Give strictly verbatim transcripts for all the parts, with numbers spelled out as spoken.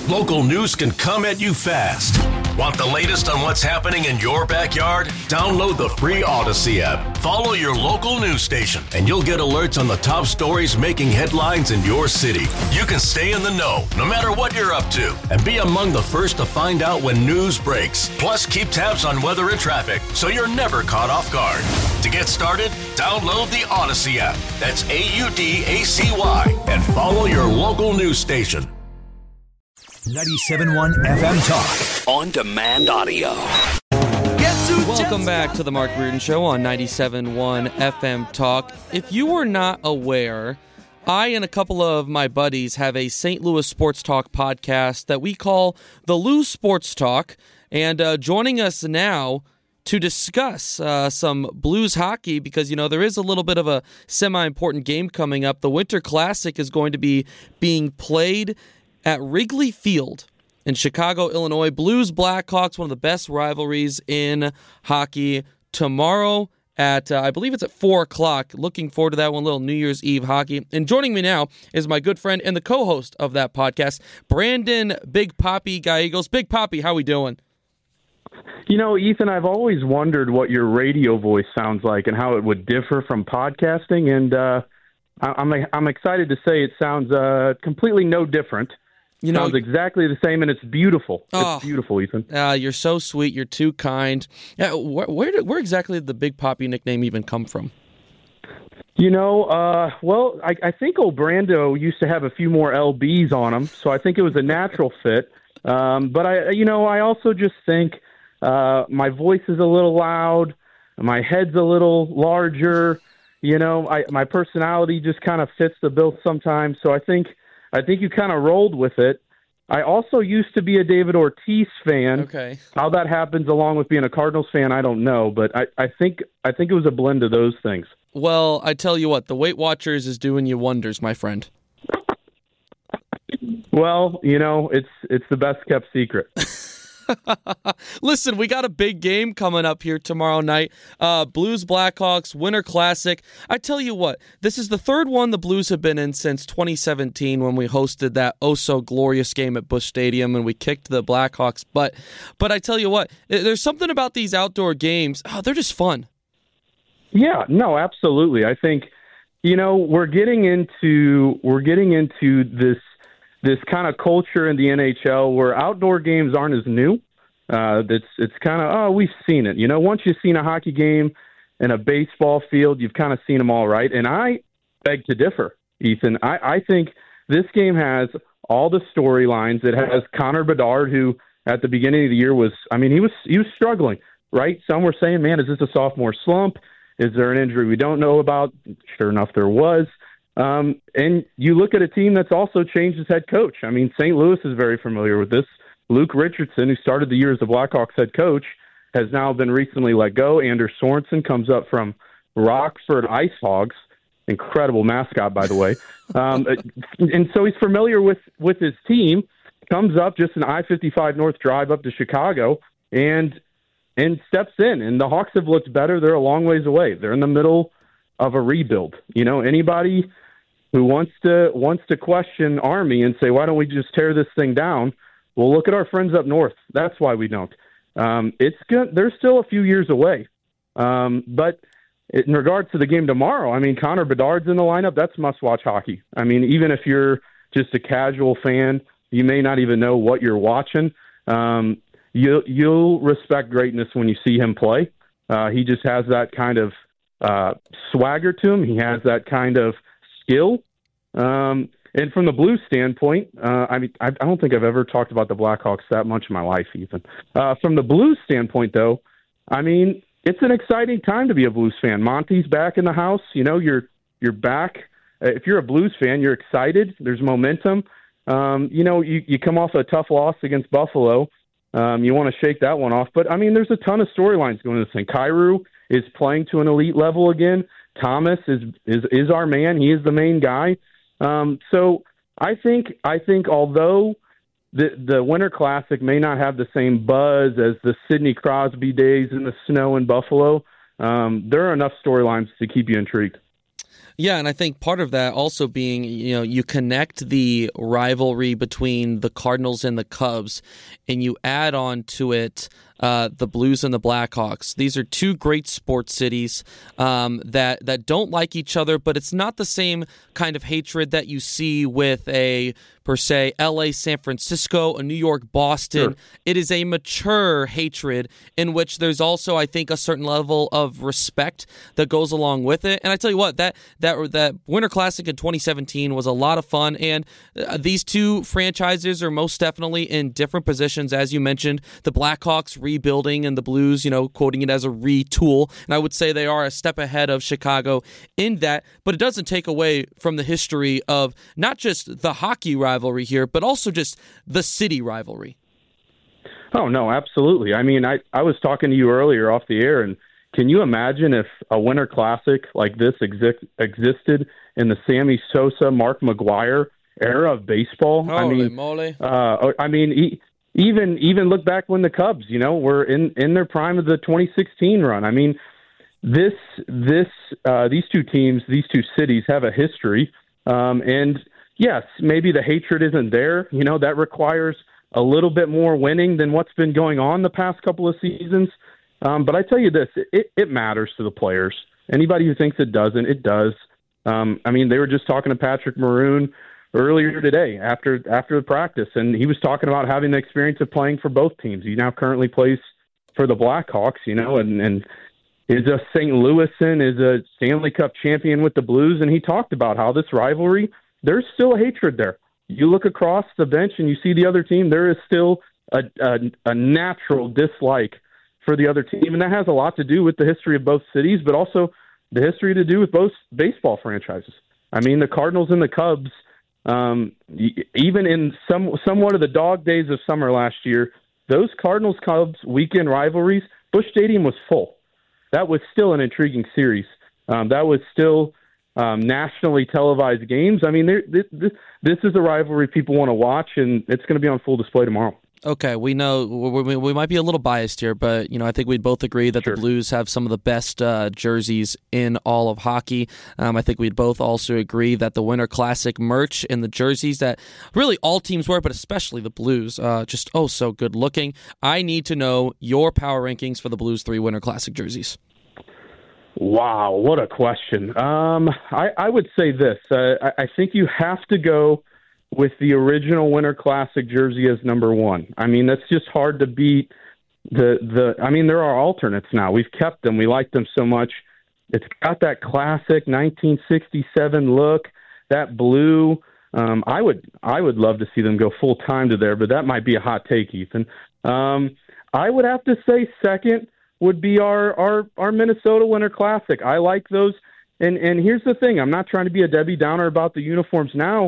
Local news can come at you fast. Want the latest on what's happening in your backyard? Download the free Odyssey app. Follow your local news station, and you'll get alerts on the top stories making headlines in your city. You can stay in the know, no matter what you're up to, and be among the first to find out when news breaks. Plus, keep tabs on weather and traffic, so you're never caught off guard. To get started, download the Odyssey app. That's A U D A C Y, and follow your local news station. ninety-seven point one F M Talk. On demand audio. Welcome back to the Mark Reardon Show on ninety-seven point one F M Talk. If you were not aware, I and a couple of my buddies have a Saint Louis Sports Talk podcast that we call the Lou Sports Talk. And uh, joining us now to discuss uh, some Blues hockey, because, you know, there is a little bit of a semi-important game coming up. The Winter Classic is going to be being played at Wrigley Field in Chicago, Illinois. Blues Blackhawks, one of the best rivalries in hockey. Tomorrow at, uh, I believe it's at four o'clock. Looking forward to that one, little New Year's Eve hockey. And joining me now is my good friend and the co-host of that podcast, Brandon Big Papi Gallegos. Big Papi, how we doing? You know, Ethan, I've always wondered what your radio voice sounds like and how it would differ from podcasting. And uh, I'm I'm excited to say it sounds uh, completely no different. You know, sounds exactly the same, and it's beautiful. Oh, it's beautiful, Ethan. Uh, you're so sweet. You're too kind. Uh, where where, did, where exactly did the Big Papi nickname even come from? You know, uh, well, I, I think old Brando used to have a few more L Bs on him, so I think it was a natural fit. Um, but, I, you know, I also just think uh, my voice is a little loud, my head's a little larger. You know, I, my personality just kind of fits the bill sometimes, so I think – I think you kind of rolled with it. I also used to be a David Ortiz fan. Okay. How that happens along with being a Cardinals fan, I don't know, but I, I think I think it was a blend of those things. Well, I tell you what, the Weight Watchers is doing you wonders, my friend. Well, you know, it's it's the best kept secret. Listen, we got a big game coming up here tomorrow night. Uh, Blues Blackhawks Winter Classic. I tell you what, this is the third one the Blues have been in since twenty seventeen when we hosted that oh so glorious game at Busch Stadium and we kicked the Blackhawks butt. But I tell you what, there's something about these outdoor games. Oh, they're just fun. Yeah, no, absolutely. I think, you know, we're getting into we're getting into this. this kind of culture in the N H L where outdoor games aren't as new. Uh, it's it's kind of, oh, we've seen it. You know, once you've seen a hockey game and a baseball field, you've kind of seen them all, right? And I beg to differ, Ethan. I, I think this game has all the storylines. It has Connor Bedard, who at the beginning of the year was, I mean, he was he was struggling, right? Some were saying, man, is this a sophomore slump? Is there an injury we don't know about? Sure enough, there was. Um, and you look at a team that's also changed its head coach. I mean, Saint Louis is very familiar with this. Luke Richardson, who started the year as the Blackhawks head coach, has now been recently let go. Anders Sorensen comes up from Rockford Ice Hogs. Incredible mascot, by the way. Um, and so he's familiar with, with his team, comes up just an I fifty-five North drive up to Chicago and and steps in. And the Hawks have looked better. They're a long ways away. They're in the middle of a rebuild. You know, anybody who wants to wants to question Army and say, why don't we just tear this thing down? Well, look at our friends up north. That's why we don't. Um, it's good. They're still a few years away. Um, but in regards to the game tomorrow, I mean, Connor Bedard's in the lineup. That's must-watch hockey. I mean, even if you're just a casual fan, you may not even know what you're watching. Um, you, you'll respect greatness when you see him play. Uh, he just has that kind of uh, swagger to him. He has that kind of skill. Um, and from the Blues standpoint, uh, I mean, I, I don't think I've ever talked about the Blackhawks that much in my life, Ethan. Uh, from the Blues standpoint, though, I mean, it's an exciting time to be a Blues fan. Monty's back in the house. You know, you're you're back. Uh, if you're a Blues fan, you're excited. There's momentum. Um, you know, you, you come off a tough loss against Buffalo. Um, you want to shake that one off. But, I mean, there's a ton of storylines going to this thing. Kyrou is playing to an elite level again. Thomas is is is our man. He is the main guy. Um, so I think I think although the the Winter Classic may not have the same buzz as the Sidney Crosby days in the snow in Buffalo, um, there are enough storylines to keep you intrigued. Yeah, and I think part of that also being, you know, you connect the rivalry between the Cardinals and the Cubs, and you add on to it uh, the Blues and the Blackhawks. These are two great sports cities um, that that don't like each other, but it's not the same kind of hatred that you see with a, per se, L A, San Francisco, a New York, Boston. Sure. It is a mature hatred in which there's also, I think, a certain level of respect that goes along with it. And I tell you what, that that that Winter Classic in twenty seventeen was a lot of fun, and uh, these two franchises are most definitely in different positions. As you mentioned, the Blackhawks rebuilding and the Blues, you know, quoting it as a retool. And I would say they are a step ahead of Chicago in that, but it doesn't take away from the history of not just the hockey rivalry here, but also just the city rivalry. Oh, no, absolutely. I mean, I, I was talking to you earlier off the air, and can you imagine if a Winter Classic like this exi- existed in the Sammy Sosa, Mark McGwire era of baseball? Holy I mean, moly. Uh, I mean, e- even even look back when the Cubs, you know, were in, in their prime of the twenty sixteen run. I mean, this this uh, these two teams, these two cities have a history, um, and yes, maybe the hatred isn't there. You know, that requires a little bit more winning than what's been going on the past couple of seasons. Um, but I tell you this, it, it matters to the players. Anybody who thinks it doesn't, it does. Um, I mean, they were just talking to Patrick Maroon earlier today after after the practice, and he was talking about having the experience of playing for both teams. He now currently plays for the Blackhawks, you know, and, and is a Saint Louisan, is a Stanley Cup champion with the Blues, and he talked about how this rivalry, there's still a hatred there. You look across the bench and you see the other team, there is still a, a, a natural dislike for the other team, and that has a lot to do with the history of both cities, but also the history to do with both baseball franchises. I mean, the Cardinals and the Cubs, um, even in some somewhat of the dog days of summer last year, those Cardinals-Cubs weekend rivalries, Busch Stadium was full. That was still an intriguing series. Um, that was still um, nationally televised games. I mean, this, this is a rivalry people want to watch, and it's going to be on full display tomorrow. Okay, we know we, we might be a little biased here, but you know I think we'd both agree that sure. the Blues have some of the best uh, jerseys in all of hockey. Um, I think we'd both also agree that the Winter Classic merch and the jerseys that really all teams wear, but especially the Blues, uh, just oh so good looking. I need to know your power rankings for the Blues three Winter Classic jerseys. Wow, what a question. Um, I, I would say this. Uh, I, I think you have to go with the original Winter Classic jersey as number one. I mean, that's just hard to beat. The the. I mean, there are alternates now. We've kept them. We like them so much. It's got that classic nineteen sixty-seven look, that blue. Um, I would I would love to see them go full time to there, but that might be a hot take, Ethan. Um, I would have to say second would be our, our, our Minnesota Winter Classic. I like those. And, and here's the thing. I'm not trying to be a Debbie Downer about the uniforms now.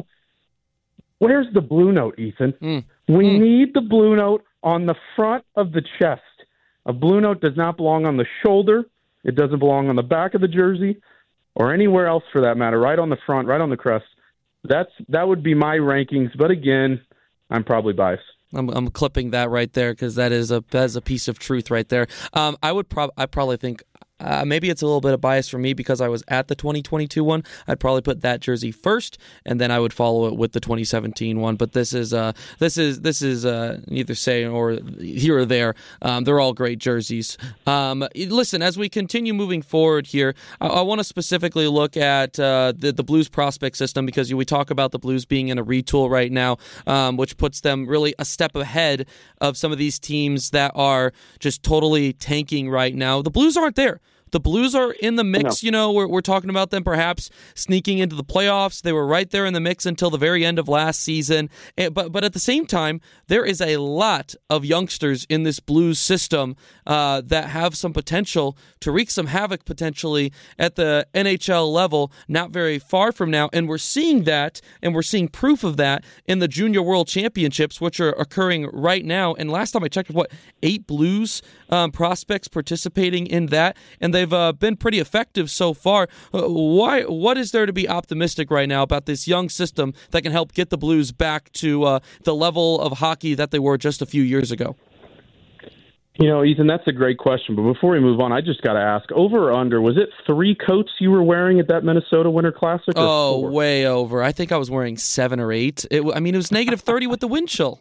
Where's the blue note, Ethan? Mm. We mm. need the blue note on the front of the chest. A blue note does not belong on the shoulder. It doesn't belong on the back of the jersey or anywhere else for that matter, right on the front, right on the crest. That's That would be my rankings. But again, I'm probably biased. I'm, I'm clipping that right there because that is a that is a piece of truth right there. Um, I would prob I probably think uh, maybe it's a little bit of bias for me because I was at the twenty twenty-two one. I'd probably put that jersey first, and then I would follow it with the twenty seventeen one. But this is uh this is this is uh, neither say or here or there. Um, they're all great jerseys. Um, listen, as we continue moving forward here, I, I want to specifically look at uh, the the Blues prospect system because we talk about the Blues being in a retool right now, um, which puts them really a step ahead of some of these teams that are just totally tanking right now. The Blues aren't there. The Blues are in the mix, no. you know, we're, we're talking about them perhaps sneaking into the playoffs. They were right there in the mix until the very end of last season. And, but but at the same time, there is a lot of youngsters in this Blues system uh, that have some potential to wreak some havoc potentially at the N H L level not very far from now. And we're seeing that, and we're seeing proof of that in the Junior World Championships, which are occurring right now. And last time I checked, what, eight Blues um, prospects participating in that, and they've uh, been pretty effective so far. Uh, why? What is there to be optimistic right now about this young system that can help get the Blues back to uh, the level of hockey that they were just a few years ago? You know, Ethan, that's a great question. But before we move on, I just got to ask, over or under, was it three coats you were wearing at that Minnesota Winter Classic? Or oh, four? Way over. I think I was wearing seven or eight. It, I mean, it was negative thirty with the wind chill.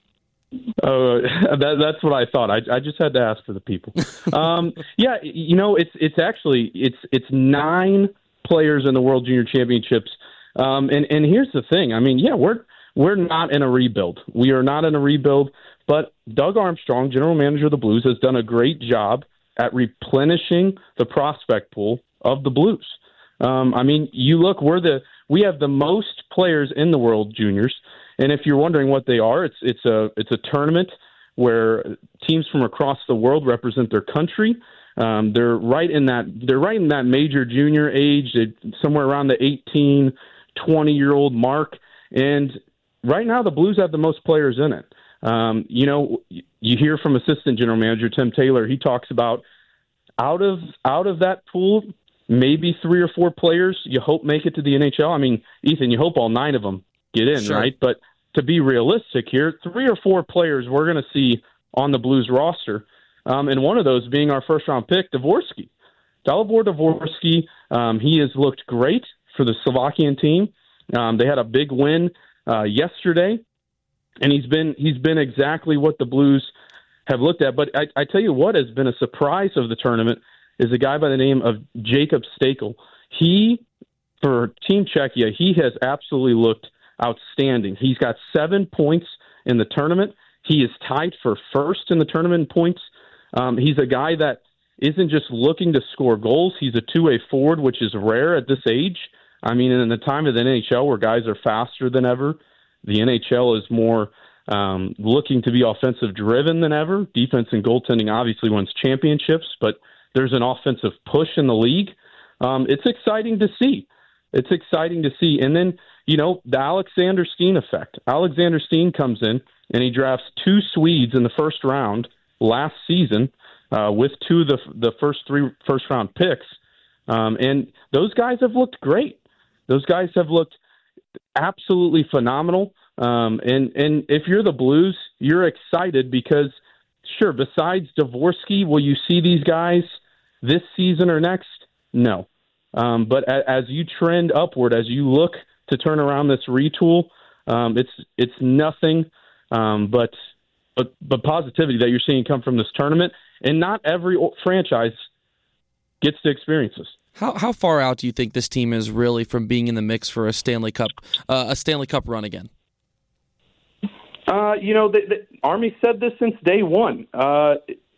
Oh, uh, that, that's what I thought. I, I just had to ask for the people. Um, yeah, you know, it's it's actually it's it's nine players in the World Junior Championships. Um, and and here's the thing. I mean, yeah, we're we're not in a rebuild. We are not in a rebuild. But Doug Armstrong, general manager of the Blues, has done a great job at replenishing the prospect pool of the Blues. Um, I mean, you look, we're the we have the most players in the World Juniors, and if you're wondering what they are, it's it's a it's a tournament where teams from across the world represent their country. Um, they're right in that they're right in that major junior age, somewhere around the eighteen, twenty year old mark, and right now the Blues have the most players in it. Um, you know, you hear from assistant general manager Tim Taylor. He talks about out of out of that pool, maybe three or four players you hope make it to the N H L. I mean, Ethan, you hope all nine of them get in, sure. right? But to be realistic here, three or four players we're going to see on the Blues roster, um, and one of those being our first round pick, Dvorsky. Dalibor Dvorsky, um, he has looked great for the Slovakian team. Um, they had a big win uh, yesterday. And he's been he's been exactly what the Blues have looked at. But I, I tell you what has been a surprise of the tournament is a guy by the name of Jacob Stakel. He, for Team Czechia, he has absolutely looked outstanding. He's got seven points in the tournament. He is tied for first in the tournament in points. Um, he's a guy that isn't just looking to score goals. He's a two-way forward, which is rare at this age. I mean, in the time of the N H L where guys are faster than ever, the N H L is more um, looking to be offensive-driven than ever. Defense and goaltending obviously wins championships, but there's an offensive push in the league. Um, it's exciting to see. It's exciting to see. And then, you know, the Alexander Steen effect. Alexander Steen comes in, and he drafts two Swedes in the first round last season uh, with two of the, the first three first-round picks. Um, and those guys have looked great. Those guys have looked absolutely phenomenal. Um, and, and if you're the Blues, you're excited because, sure, besides Dvorsky, will you see these guys this season or next? No. Um, but a, as you trend upward, as you look to turn around this retool, um, it's it's nothing um, but, but but positivity that you're seeing come from this tournament. And not every franchise gets to experience this. How how far out do you think this team is really from being in the mix for a Stanley Cup uh, a Stanley Cup run again? Uh, you know, the, the Army said this since day one. Uh,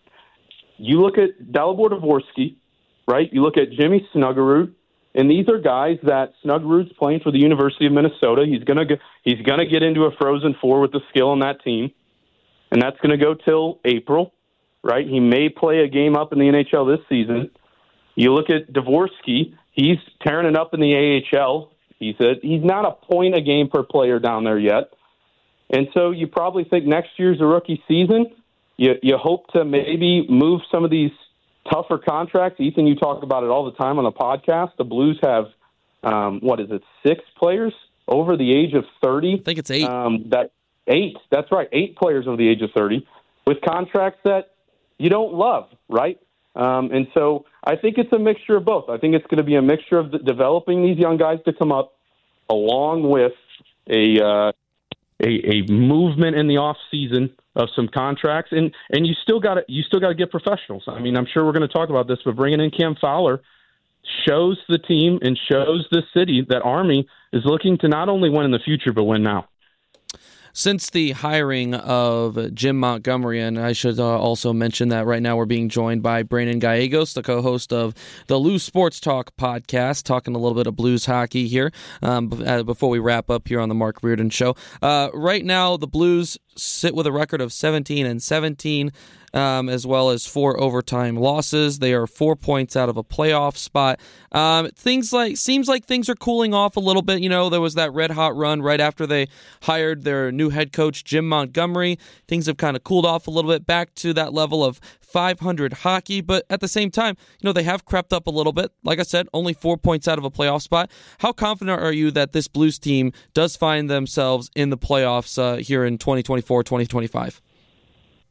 you look at Dalibor Dvorsky, right? You look at Jimmy Snuggerud, and these are guys that Snuggerud's playing for the University of Minnesota. He's gonna go, he's gonna get into a Frozen Four with the skill on that team, and that's gonna go till April, right? He may play a game up in the N H L this season. You look at Dvorsky, he's tearing it up in the A H L. He's a, he's not a point a game per player down there yet. And so you probably think next year's a rookie season. You, you hope to maybe move some of these tougher contracts. Ethan, you talk about it all the time on the podcast. The Blues have, um, what is it, six players over the age of thirty? I think it's eight. Um, that Eight, that's right, eight players over the age of thirty with contracts that you don't love, right? Um, and so I think it's a mixture of both. I think it's going to be a mixture of the, developing these young guys to come up along with a uh, a, a movement in the off season of some contracts, and and you still got to you still got to get professionals. I mean, I'm sure we're going to talk about this, but bringing in Cam Fowler shows the team and shows the city that Army is looking to not only win in the future but win now. Since the hiring of Jim Montgomery, and I should uh, also mention that right now we're being joined by Brandon Gallegos, the co-host of the Lou Sports Talk podcast, talking a little bit of Blues hockey here um, before we wrap up here on the Mark Reardon Show. Uh, right now, the Blues sit with a record of seventeen and seventeen, um, as well as four overtime losses. They are four points out of a playoff spot. Um, things like seems like things are cooling off a little bit. You know, there was that red hot run right after they hired their new head coach Jim Montgomery. Things have kind of cooled off a little bit, back to that level of five hundred hockey. But at the same time, you know, they have crept up a little bit. Like I said, only four points out of a playoff spot. How confident are you that this Blues team does find themselves in the playoffs uh, here in twenty twenty-four, twenty twenty-five?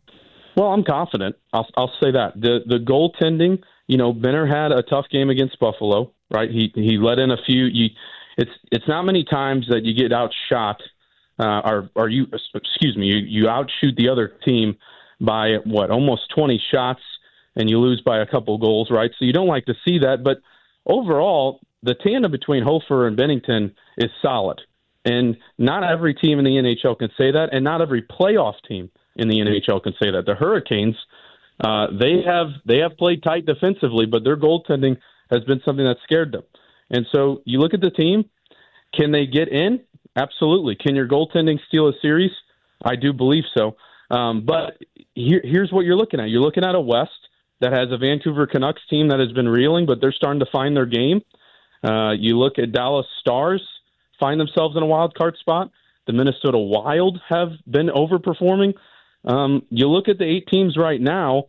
Well, I'm confident. I'll, I'll say that. The the goaltending, you know, Benner had a tough game against Buffalo, right? He he let in a few. You, it's it's not many times that you get outshot, uh, or or you excuse me, you, you outshoot the other team by what almost twenty shots, and you lose by a couple goals, right? So you don't like to see that. But overall, the tandem between Hofer and Bennington is solid, and not every team in the N H L can say that, and not every playoff team in the N H L can say that. The Hurricanes, uh, they have they have played tight defensively, but their goaltending has been something that scared them. And so you look at the team, can they get in? Absolutely. Can your goaltending steal a series? I do believe so. Um, but here, here's what you're looking at. You're looking at a West that has a Vancouver Canucks team that has been reeling, but they're starting to find their game. Uh, you look at Dallas Stars, find themselves in a wild card spot. The Minnesota Wild have been overperforming. Um, you look at the eight teams right now,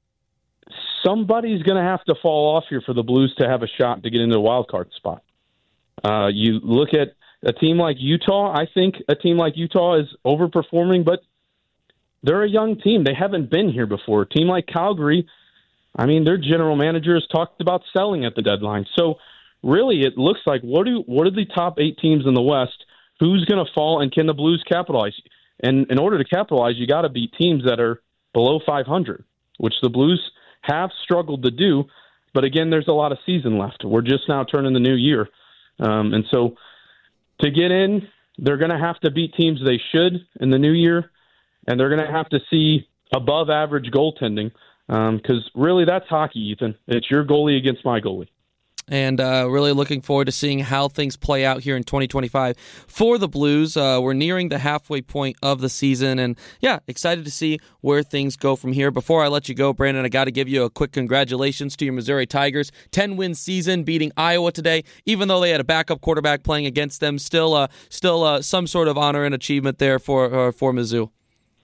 somebody's going to have to fall off here for the Blues to have a shot to get into the wild card spot. Uh, you look at a team like Utah. I think a team like Utah is overperforming, but they're a young team. They haven't been here before. A team like Calgary, I mean, their general manager has talked about selling at the deadline. So really, it looks like what do what are the top eight teams in the West? Who's going to fall, and can the Blues capitalize? And in order to capitalize, you got to beat teams that are below five hundred, which the Blues have struggled to do. But again, there's a lot of season left. We're just now turning the new year. Um, and so to get in, they're going to have to beat teams they should in the new year, and they're going to have to see above average goaltending because um, really that's hockey, Ethan. It's your goalie against my goalie. And uh, really looking forward to seeing how things play out here in twenty twenty-five for the Blues. Uh, we're nearing the halfway point of the season, and yeah, excited to see where things go from here. Before I let you go, Brandon, I got to give you a quick congratulations to your Missouri Tigers. ten-win season, beating Iowa today. Even though they had a backup quarterback playing against them, still uh, still uh, some sort of honor and achievement there for, uh, for Mizzou.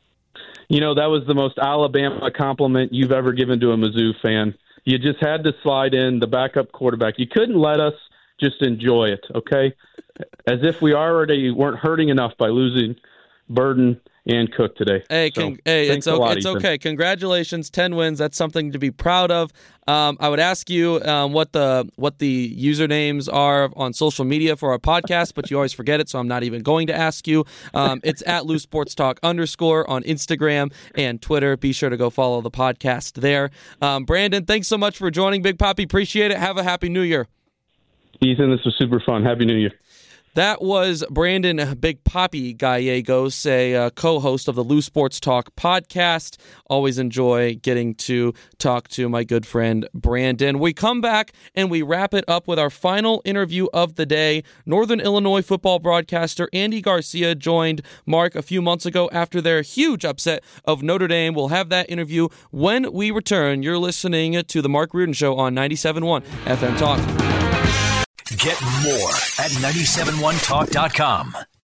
You know, that was the most Alabama compliment you've ever given to a Mizzou fan. You just had to slide in the backup quarterback. You couldn't let us just enjoy it, okay? As if we already weren't hurting enough by losing Burden and Cook today. Hey, so, con- hey it's, okay, lot, it's Ethan. okay. Congratulations, ten wins. That's something to be proud of. Um, I would ask you um, what the what the usernames are on social media for our podcast, but you always forget it, so I'm not even going to ask you. Um, it's at Loose Sports Talk underscore on Instagram and Twitter. Be sure to go follow the podcast there. Um, Brandon, thanks so much for joining, Big Papi. Appreciate it. Have a happy New Year. Ethan, this was super fun. Happy New Year. That was Brandon Big Papi Gallegos, a uh, co-host of the Loose Sports Talk podcast. Always enjoy getting to talk to my good friend Brandon. We come back and we wrap it up with our final interview of the day. Northern Illinois football broadcaster Andy Garcia joined Mark a few months ago after their huge upset of Notre Dame. We'll have that interview when we return. You're listening to The Mark Reardon Show on ninety-seven point one F M Talk. Get more at nine seven one talk dot com.